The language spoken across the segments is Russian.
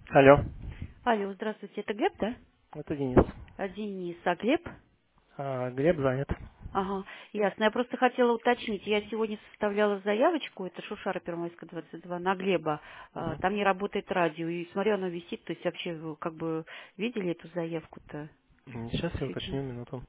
Алло, Алло, здравствуйте, это Глеб, да? это Денис. Денис, а Глеб? Глеб занят. Ага, ясно. Я просто хотела уточнить. Я сегодня составляла заявочку, это Шушара Первомайская, 22, на Глеба. Мгм. Там не работает радио. И смотрю, оно висит. То есть вообще, вы как бы видели эту заявку-то? Сейчас я Чуть не. уточню минуту.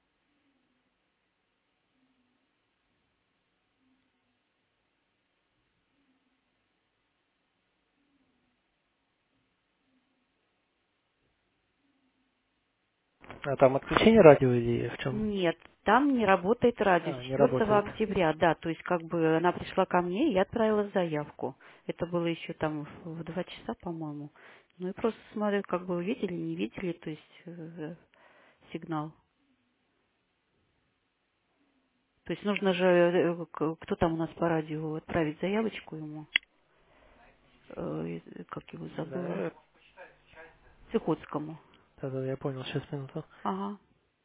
Там отключение радио или в чем? Нет, там не работает радио с Не 4 работает. октября, да. То есть как бы она пришла ко мне, и я отправила заявку. Это было еще там в 2 часа, по-моему. Ну и просто смотрю, как бы видели, не видели, то есть сигнал. То есть нужно же, кто там у нас по радио, отправить заявочку ему, как его забыла, Да, Цихотскому. да, я понял, сейчас минуту. Ага.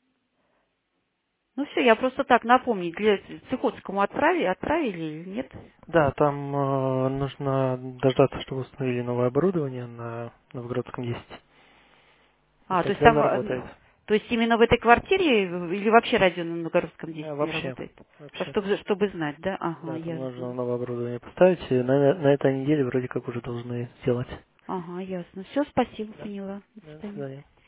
Ну все, я просто так напомнить, для Цихотскому отправили или нет? Да, там нужно дождаться, чтобы установили новое оборудование на Новгородском 10. И То есть тогда там, заработает. то есть именно в этой квартире или вообще радио на Новгородском 10 не Вообще, работает? вообще. Чтобы знать, да? Ага, Да, там нужно ясно. новое оборудование поставить. И на этой неделе вроде как уже должны сделать. Ага, ясно. Все, спасибо, Да. поняла. До До свидания. свидания.